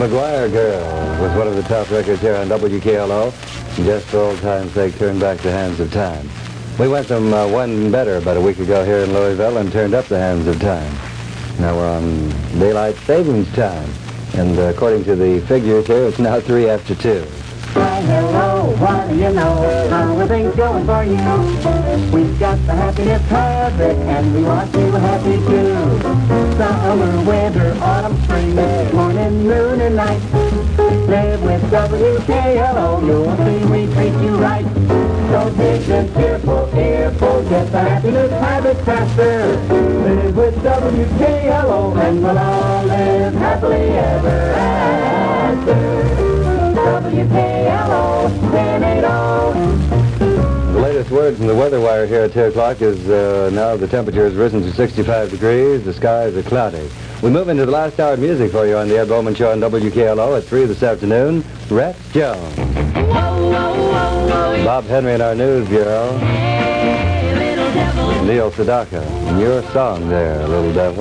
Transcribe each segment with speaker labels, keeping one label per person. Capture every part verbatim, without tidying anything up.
Speaker 1: McGuire Girl was one of the top records here on W K L O. And just for old time's sake, turned back the hands of time. We went from uh, one better about a week ago here in Louisville and turned up the hands of time. Now we're on daylight savings time. And uh, according to the figures here, it's now three after two.
Speaker 2: Why, hello, what do you know? How are things going for you? We've got the happiness habit, and we want you happy too. Summer, winter, autumn, spring, morning, noon, and night. Live with W K L O, you'll see we treat you right. So big and cheerful, earful, get the happiness habit faster. Live with W K L O, and we'll all live happily ever after. W K L O, ten eighty.
Speaker 1: The latest word from the weather wire here at two o'clock is uh, now the temperature has risen to sixty-five degrees. The skies are cloudy. We move into the last hour of music for you on the Ed Bowman Show on W K L O at three this afternoon. Rex Jones.
Speaker 3: Whoa, whoa, whoa, whoa.
Speaker 1: Bob Henry in our News Bureau.
Speaker 3: Hey, little devil.
Speaker 1: Neil Sedaka. And your song there, Little Devil.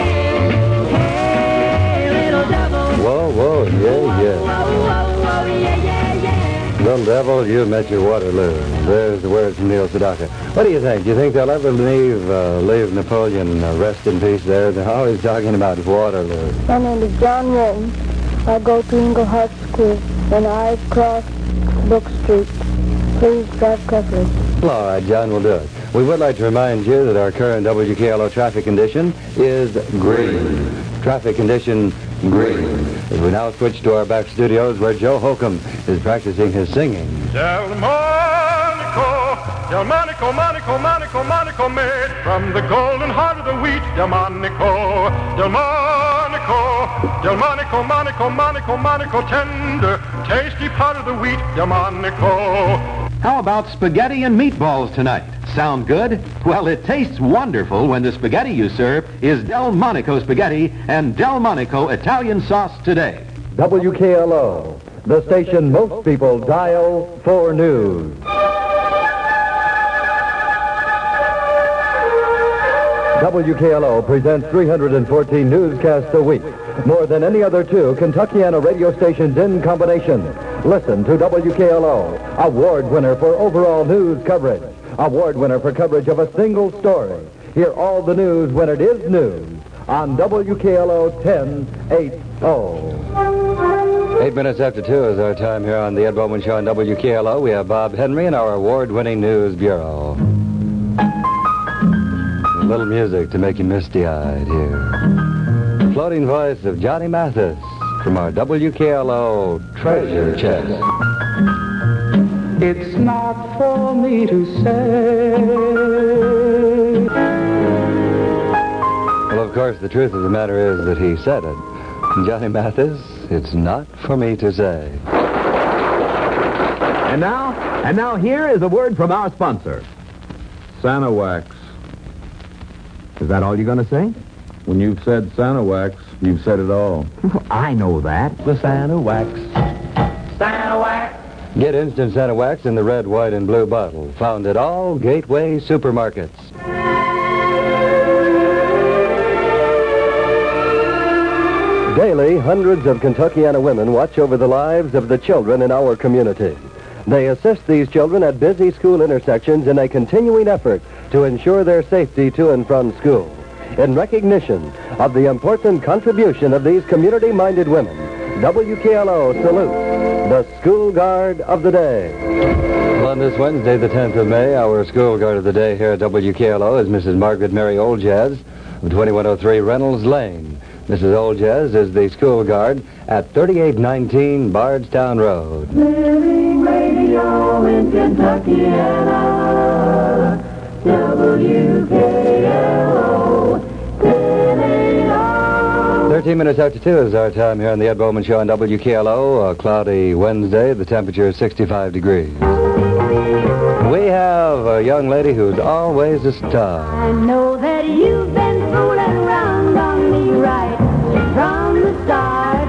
Speaker 3: Hey, little devil.
Speaker 1: Whoa, whoa, yeah, yeah.
Speaker 3: Whoa, whoa, whoa, yeah, yeah, yeah.
Speaker 1: Little Devil, you've met your Waterloo. There's the words from Neil Sedaka. What do you think? Do you think they'll ever leave, uh, leave Napoleon uh, rest in peace there? They're always talking about Waterloo.
Speaker 4: My name is John Wharton. I go to Englehart School, and I cross Brook Street. Please drive carefully.
Speaker 1: Well, all right, John, we'll do it. We would like to remind you that our current W K L O traffic condition is green. Traffic condition green. As we now switch to our back studios where Joe Holcomb is practicing his singing.
Speaker 5: Delmonico, Delmonico, Monaco, Monaco, Monaco, made from the golden heart of the wheat. Delmonico, Delmonico, Delmonico, Monaco, Monaco, Monaco, tender, tasty part of the wheat. Delmonico.
Speaker 6: How about spaghetti and meatballs tonight? Sound good? Well, it tastes wonderful when the spaghetti you serve is Delmonico spaghetti and Delmonico Italian sauce today.
Speaker 7: W K L O, the station most people dial for news. W K L O presents three hundred fourteen newscasts a week, more than any other two Kentuckiana radio stations in combination. Listen to W K L O, award winner for overall news coverage, award winner for coverage of a single story. Hear all the news when it is news on W K L O ten eighty.
Speaker 1: Eight minutes after two is our time here on the Ed Bowman Show on W K L O. We have Bob Henry and our award-winning News Bureau. A little music to make you misty-eyed here. The floating voice of Johnny Mathis from our W K L O treasure chest.
Speaker 2: It's not for me to say.
Speaker 1: Well, of course, the truth of the matter is that he said it. Johnny Mathis, it's not for me to say.
Speaker 6: And now, and now here is a word from our sponsor.
Speaker 8: Santa Wax.
Speaker 6: Is that all you're going to say?
Speaker 8: When you've said Santa Wax, you've said it all.
Speaker 6: I know that.
Speaker 1: The Santa Wax.
Speaker 2: Santa Wax.
Speaker 1: Get instant Santa Wax in the red, white, and blue bottle. Found at all Gateway supermarkets.
Speaker 7: Daily, hundreds of Kentuckiana women watch over the lives of the children in our community. They assist these children at busy school intersections in a continuing effort to ensure their safety to and from school. In recognition of the important contribution of these community-minded women, W K L O salutes the School Guard of the Day.
Speaker 1: Well, on this Wednesday, the tenth of May, our School Guard of the Day here at W K L O is Missus Margaret Mary Oljaz of twenty-one oh three Reynolds Lane. Missus Oljaz is the school guard at thirty-eight nineteen Bardstown Road.
Speaker 2: Living radio in Kentuckiana, W K L O ten eighty.
Speaker 1: Thirteen minutes after two is our time here on the Ed Bowman Show on W K L O. A cloudy Wednesday. The temperature is sixty-five degrees. We have a young lady who's always a star.
Speaker 3: I know that you've been fooling around on me right from the start.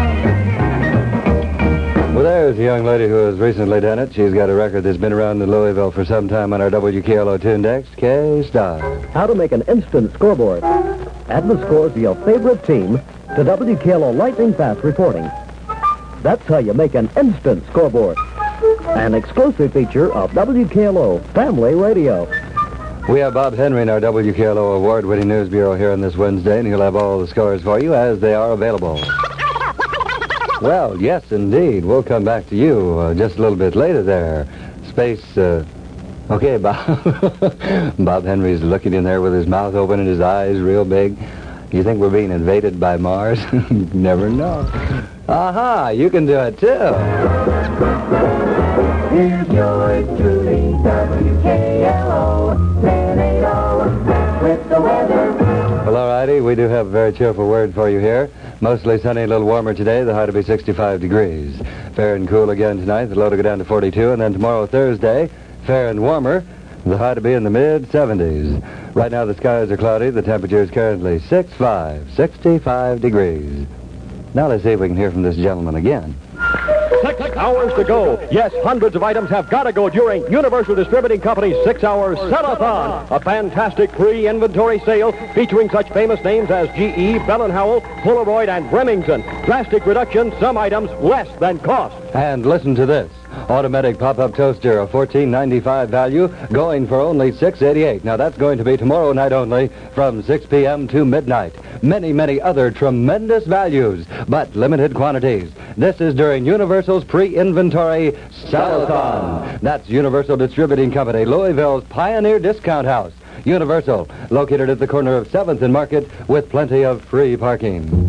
Speaker 1: Well, there's a young lady who has recently done it. She's got a record that's been around in Louisville for some time on our W K L O tune decks. Kay Starr.
Speaker 7: How to make an instant scoreboard. Add the scores of your favorite team to to W K L O Lightning Fast Reporting. That's how you make an instant scoreboard. An exclusive feature of W K L O Family Radio.
Speaker 1: We have Bob Henry in our W K L O award-winning news bureau here on this Wednesday, and he'll have all the scores for you as they are available. Well, yes, indeed. We'll come back to you uh, just a little bit later there. Space, uh... Okay, Bob. Bob Henry's looking in there with his mouth open and his eyes real big. You think we're being invaded by Mars? Never know. Aha, you can do it, too.
Speaker 2: Here's yours truly, W K L O ten eighty with the weather.
Speaker 1: Well, all righty, we do have a very cheerful word for you here. Mostly sunny, a little warmer today. The high to be sixty-five degrees. Fair and cool again tonight. The low to go down to forty-two. And then tomorrow, Thursday, fair and warmer. The high to be in the mid seventies. Right now, the skies are cloudy. The temperature is currently six five, sixty-five degrees. Now let's see if we can hear from this gentleman again.
Speaker 9: Six hours to go. Yes, hundreds of items have got to go during Universal Distributing Company's six-hour Sell-a-thon, a fantastic pre-inventory sale featuring such famous names as G E, Bell and Howell, Polaroid, and Remington. Drastic reduction, some items less than cost.
Speaker 1: And listen to this. Automatic pop-up toaster, a fourteen ninety-five value, going for only six eighty-eight. Now, that's going to be tomorrow night only from six p.m. to midnight. Many, many other tremendous values, but limited quantities. This is during Universal's pre-inventory Sell-a-thon. That's Universal Distributing Company, Louisville's pioneer discount house. Universal, located at the corner of seventh and Market with plenty of free parking.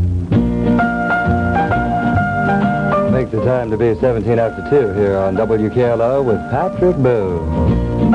Speaker 1: Make the time to be seventeen after two here on W K L O with Patrick Boone.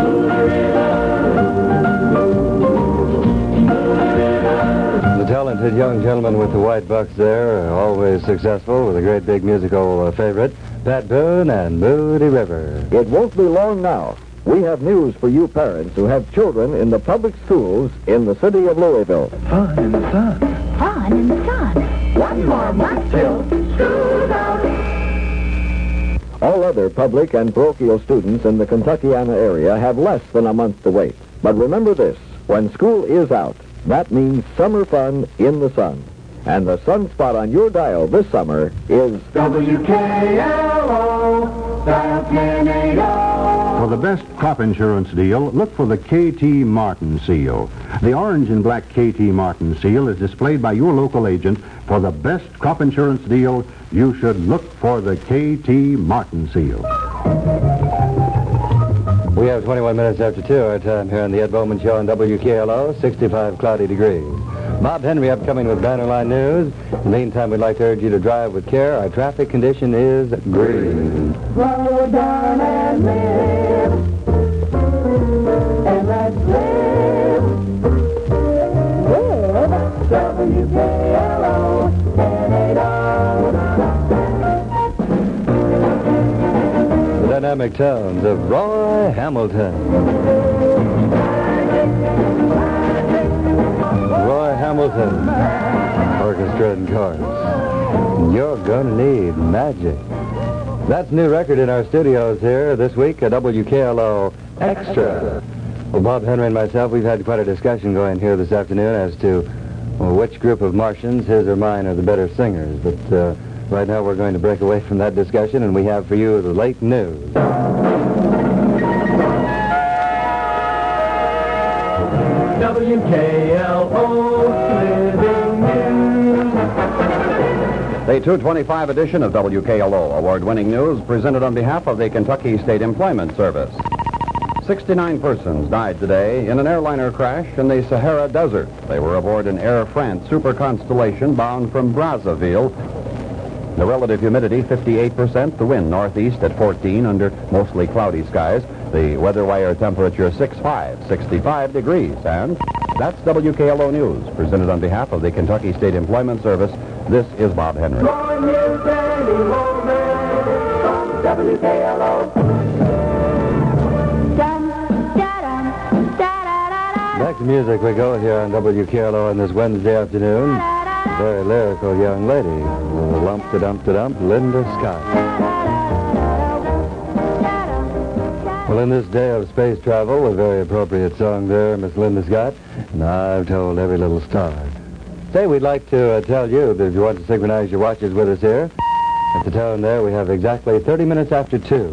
Speaker 1: The talented young gentleman with the white bucks there, always successful with a great big musical uh, favorite, Pat Boone and Moody River.
Speaker 7: It won't be long now. We have news for you parents who have children in the public schools in the city of Louisville.
Speaker 2: Fun in the sun.
Speaker 3: Fun in the sun.
Speaker 2: One more month till school's out.
Speaker 7: All other public and parochial students in the Kentuckiana area have less than a month to wait. But remember this, when school is out, that means summer fun in the sun. And the sunspot on your dial this summer is
Speaker 2: W K L O, dial ten eighty.
Speaker 10: For the best crop insurance deal, look for the K T Martin seal. The orange and black K T Martin seal is displayed by your local agent. For the best crop insurance deal, you should look for the K T Martin seal.
Speaker 1: We have twenty-one minutes after two, our time here on the Ed Bowman Show on W K L O, sixty-five cloudy degrees. Bob Henry upcoming with Bannerline News. In the meantime, we'd like to urge you to drive with care. Our traffic condition is green.
Speaker 2: Slow down and live, and let's live with W K L O ten eighty.
Speaker 1: The dynamic tones of Roy Hamilton. Roy Hamilton, orchestra and chorus. You're gonna need magic. That's a new record in our studios here this week at W K L O Extra. Well, Bob Henry and myself, we've had quite a discussion going here this afternoon as to well, which group of Martians, his or mine, are the better singers. But uh, right now we're going to break away from that discussion, and we have for you the late news.
Speaker 2: W K L O Living News.
Speaker 11: The two twenty-five edition of W K L O award-winning news presented on behalf of the Kentucky State Employment Service. sixty-nine persons died today in an airliner crash in the Sahara Desert. They were aboard an Air France Super Constellation bound from Brazzaville. The relative humidity, fifty-eight percent. The wind northeast at fourteen under mostly cloudy skies. The weather wire temperature six five, sixty-five degrees. And that's W K L O News, presented on behalf of the Kentucky State Employment Service. This is Bob Henry.
Speaker 2: W K L O.
Speaker 1: Back to music we go here on W K L O on this Wednesday afternoon. Very lyrical young lady, lump-de-dump-de-dump, Linda Scott. Well, in this day of space travel, a very appropriate song there, Miss Linda Scott, and I've told every little star. Say, we'd like to uh, tell you that if you want to synchronize your watches with us here, at the tone there, we have exactly thirty minutes after two.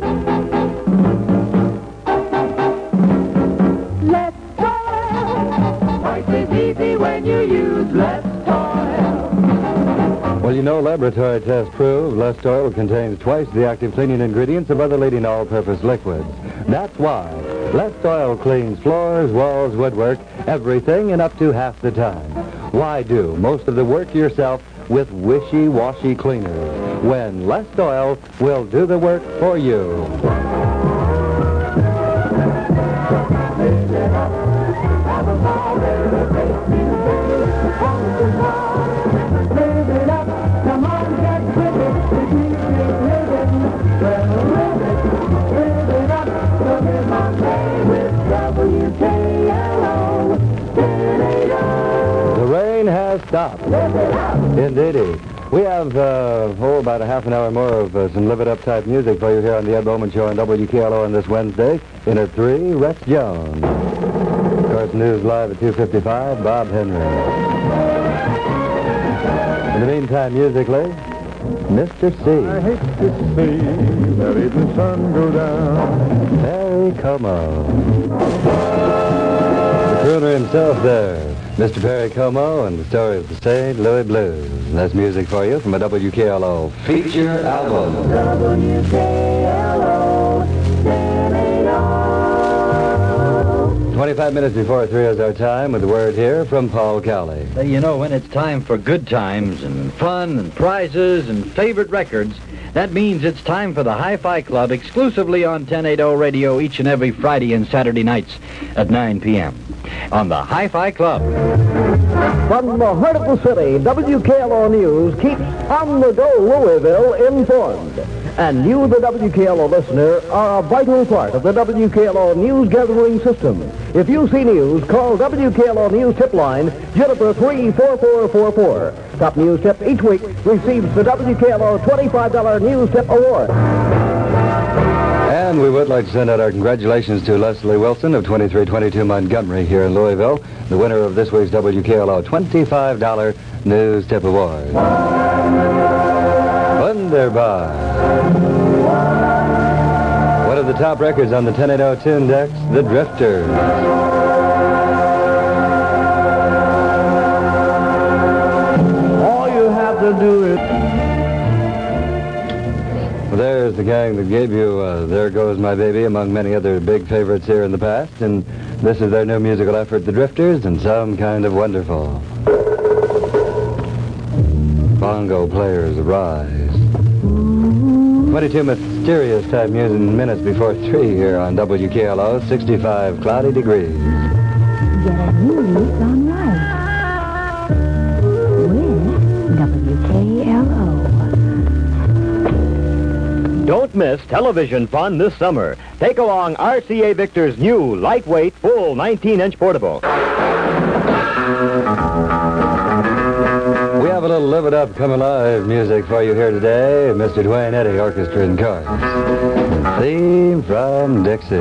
Speaker 2: Let's toil. Life is easy when you use Let's Toil.
Speaker 1: Well, you know, laboratory tests prove Less Oil contains twice the active cleaning ingredients of other leading all-purpose liquids. That's why Less Oil cleans floors, walls, woodwork, everything in up to half the time. Why do most of the work yourself with wishy-washy cleaners when Less Oil will do the work for you? The rain has stopped. Indeedy. We have, uh, oh, about a half an hour more of uh, some live-it-up type music for you here on the Ed Bowman Show on W K L O on this Wednesday. In at three, Rex Jones. Of course, news live at two fifty-five, Bob Henry. In the meantime, musically, Mister C.
Speaker 5: I hate to see that evening sun go down.
Speaker 1: Perry Como. The crooner himself there. Mister Perry Como and the story of the Saint Louis Blues. And that's music for you from a W K L O feature album.
Speaker 2: W K L O,
Speaker 1: twenty-five minutes before three is our time with the word here from Paul Cowley.
Speaker 12: Hey, you know, when it's time for good times and fun and prizes and favorite records, that means it's time for the Hi-Fi Club exclusively on ten eighty Radio each and every Friday and Saturday nights at nine p.m. on the Hi-Fi Club.
Speaker 9: From the heart of the city, W K L O News keeps on-the-go Louisville informed. And you, the W K L O listener, are a vital part of the W K L O news gathering system. If you see news, call W K L O News Tip Line, Juniper three four four four four. Top news tip each week receives the W K L O twenty-five dollars News Tip Award.
Speaker 1: And we would like to send out our congratulations to Leslie Wilson of twenty-three twenty-two Montgomery here in Louisville, the winner of this week's W K L O twenty-five dollars News Tip Award. Wunderbar. One of the top records on the ten eighty Tune Decks, The Drifters.
Speaker 5: All you have to do is...
Speaker 1: Well, there's the gang that gave you uh, There Goes My Baby, among many other big favorites here in the past, and this is their new musical effort, The Drifters, and Some Kind of Wonderful. Bongo players rise. twenty-two mysterious type music minutes before three here on W K L O, sixty-five cloudy degrees.
Speaker 3: Get a news on life with W K L O.
Speaker 9: Don't miss television fun this summer. Take along R C A Victor's new lightweight, full nineteen-inch portable.
Speaker 1: We have a little Live It Up, Come Alive music for you here today. Mister Dwayne Eddy Orchestra and Chorus. Theme from Dixie.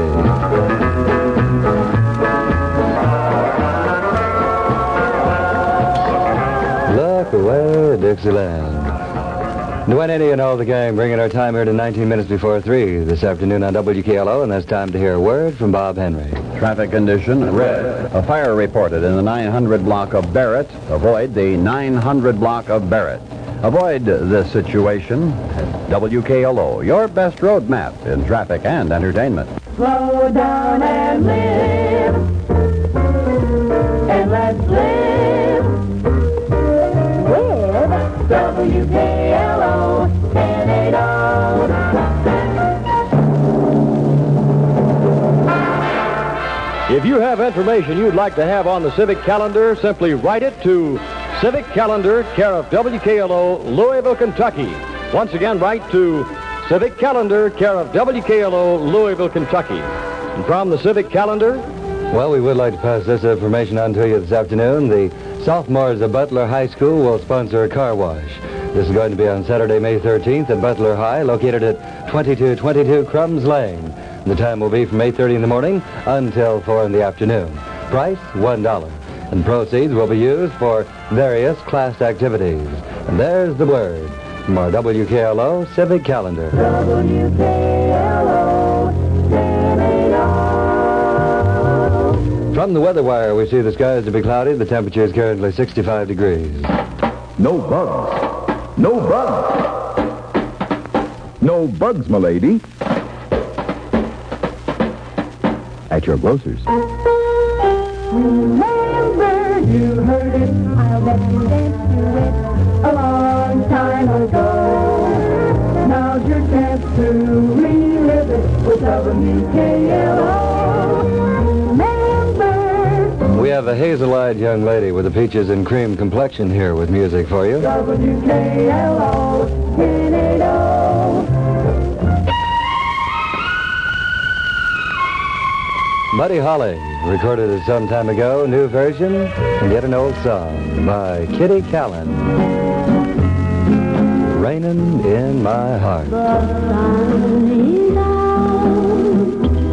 Speaker 1: Look away, Dixieland. Dwayne Eddy and all the gang bringing our time here to nineteen minutes before three this afternoon on W K L O, and that's time to hear a word from Bob Henry.
Speaker 11: Traffic condition, red. A fire reported in the nine hundred block of Barrett. Avoid the nine hundred block of Barrett. Avoid this situation. W K L O, your best road map in traffic and entertainment.
Speaker 2: slow down and live. And let's live with W K L O ten eighty.
Speaker 9: If you have information you'd like to have on the Civic Calendar, simply write it to Civic Calendar, care of W K L O, Louisville, Kentucky. Once again, write to Civic Calendar, care of W K L O, Louisville, Kentucky. And from the Civic Calendar...
Speaker 1: Well, we would like to pass this information on to you this afternoon. The sophomores of Butler High School will sponsor a car wash. This is going to be on Saturday, May thirteenth at Butler High, located at twenty-two twenty-two Crumbs Lane. The time will be from eight thirty in the morning until four in the afternoon. Price, one dollar. and proceeds will be used for various class activities. And there's the word from our W K L O Civic Calendar.
Speaker 2: W K L O ten eighty.
Speaker 1: From the weather wire, we see the skies to be cloudy. The temperature is currently sixty-five degrees.
Speaker 8: No bugs. No bugs. No bugs, m'lady. At your grocer's.
Speaker 2: Remember, you heard it. I'll bet you danced to it a long time ago. Now's your chance to relive it with W K L O. Remember.
Speaker 1: We have a hazel-eyed young lady with a peaches and cream complexion here with music for you.
Speaker 2: W K L O ten eighty.
Speaker 1: Buddy Holly recorded it some time ago, new version, and yet an old song by Kitty Callan. Raining in my heart.
Speaker 3: The sun is out.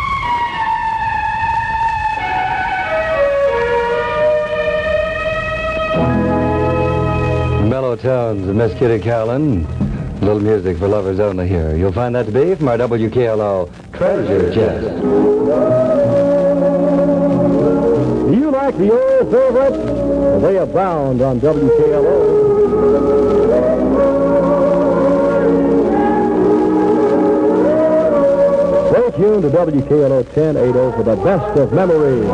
Speaker 1: Mellow tones of Miss Kitty Callan. A little music for lovers only here. You'll find that to be from our W K L O Treasure Chest.
Speaker 9: Do you like the old favorites? Well, they abound on W K L O. Stay tuned to W K L O ten eighty for the best of memories.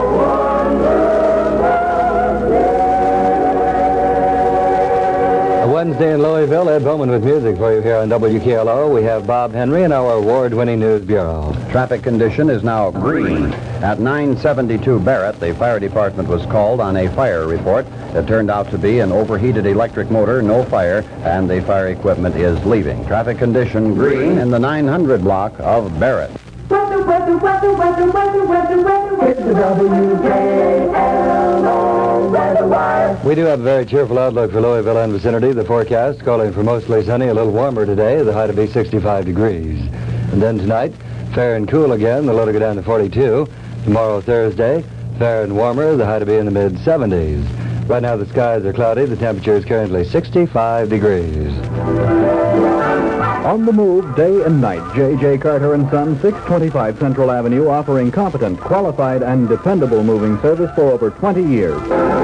Speaker 1: Wednesday in Louisville, Ed Bowman with music for you here on W K L O. We have Bob Henry and our award-winning News Bureau.
Speaker 11: Traffic condition is now green. At nine seventy-two Barrett, the fire department was called on a fire report. It turned out to be an overheated electric motor, no fire, and the fire equipment is leaving. Traffic condition green in the nine hundred block of Barrett.
Speaker 2: Weather, weather, weather, weather, weather, weather, weather. It's the W K L O weather wire.
Speaker 1: We do have a very cheerful outlook for Louisville and vicinity. The forecast calling for mostly sunny, a little warmer today. The high to be sixty-five degrees. And then tonight, fair and cool again. The low to go down to forty-two. Tomorrow, Thursday, fair and warmer. The high to be in the mid seventies. Right now, the skies are cloudy. The temperature is currently sixty-five degrees.
Speaker 13: On the move day and night, J J. Carter and Son, six twenty-five Central Avenue, offering competent, qualified, and dependable moving service for over twenty years.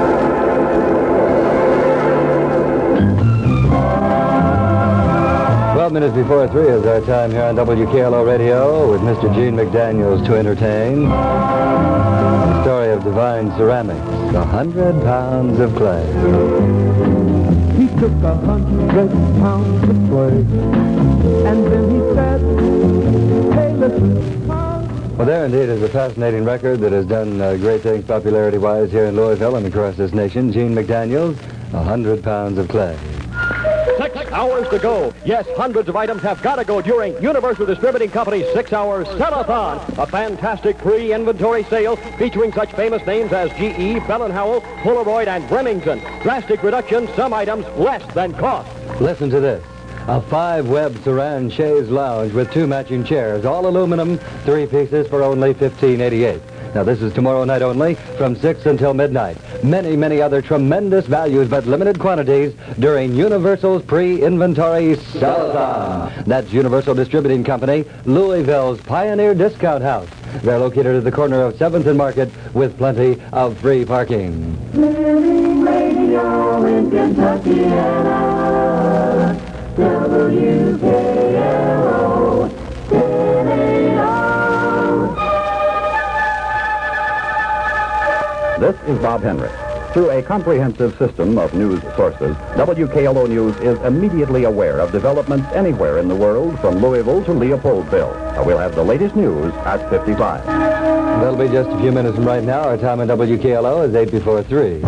Speaker 1: Twelve minutes before three is our time here on W K L O Radio with Mister Gene McDaniels to entertain. The story of Divine Ceramics, a hundred pounds of clay.
Speaker 2: He took a hundred pounds of clay, and then he said, hey, listen.
Speaker 1: Well, there indeed is a fascinating record that has done uh, great things popularity-wise here in Louisville and across this nation. Gene McDaniels, a hundred pounds of clay.
Speaker 9: Six hours to go. Yes, hundreds of items have got to go during Universal Distributing Company's six-hour Sell-a-thon, a fantastic pre-inventory sale featuring such famous names as G E, Bell and Howell, Polaroid, and Remington. Drastic reduction, some items less than cost.
Speaker 1: Listen to this. A five-web Saran chaise lounge with two matching chairs, all aluminum, three pieces for only fifteen eighty-eight. Now, this is tomorrow night only from six until midnight. Many, many other tremendous values, but limited quantities during Universal's pre-inventory sell-a-thon. That's Universal Distributing Company, Louisville's Pioneer Discount House. They're located at the corner of seventh and Market with plenty of free parking.
Speaker 2: Living radio in Kentucky and W K L O ten eighty.
Speaker 11: This is Bob Henry. Through a comprehensive system of news sources, W K L O News is immediately aware of developments anywhere in the world from Louisville to Leopoldville. Uh, We'll have the latest news at fifty-five.
Speaker 1: That'll be just a few minutes from right now. Our time at W K L O is eight before three.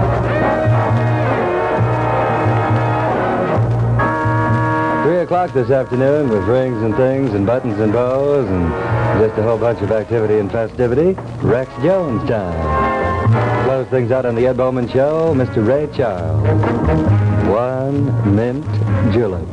Speaker 1: Three o'clock this afternoon with rings and things and buttons and bows and just a whole bunch of activity and festivity. Rex Jones time. Close things out on the Ed Bowman Show, Mister Ray Charles. One mint julep.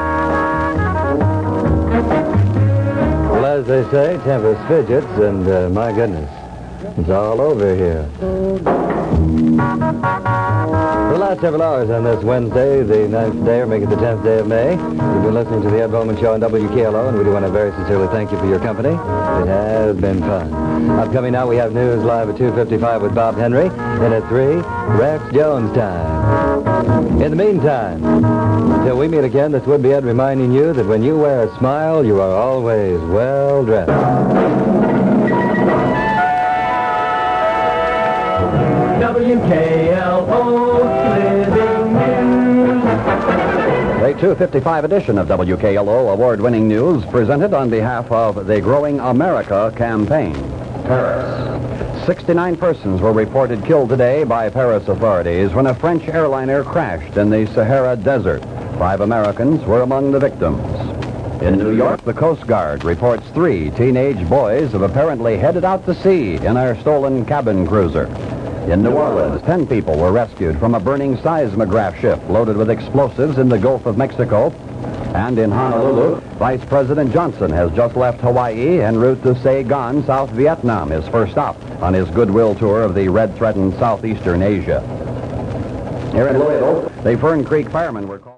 Speaker 1: Well, as they say, tempest fidgets, and uh, my goodness, it's all over here. For the last several hours on this Wednesday, the ninth day, or make it the tenth day of May, you've been listening to the Ed Bowman Show on W K L O, and we do want to very sincerely thank you for your company. It has been fun. Upcoming now, we have news live at two fifty-five with Bob Henry, and at three, Rex Jones time. In the meantime, until we meet again, this would be Ed reminding you that when you wear a smile, you are always well dressed.
Speaker 2: W K L O Living News.
Speaker 11: The two fifty-five edition of W K L O award-winning news presented on behalf of the Growing America campaign. Paris. sixty-nine persons were reported killed today by Paris authorities when a French airliner crashed in the Sahara Desert. Five Americans were among the victims. In New York, the Coast Guard reports three teenage boys have apparently headed out to sea in a stolen cabin cruiser. In New Orleans, ten people were rescued from a burning seismograph ship loaded with explosives in the Gulf of Mexico. And in Honolulu, Vice President Johnson has just left Hawaii en route to Saigon, South Vietnam, his first stop on his goodwill tour of the red-threatened southeastern Asia. Here in Louisville, the Fern Creek firemen were called...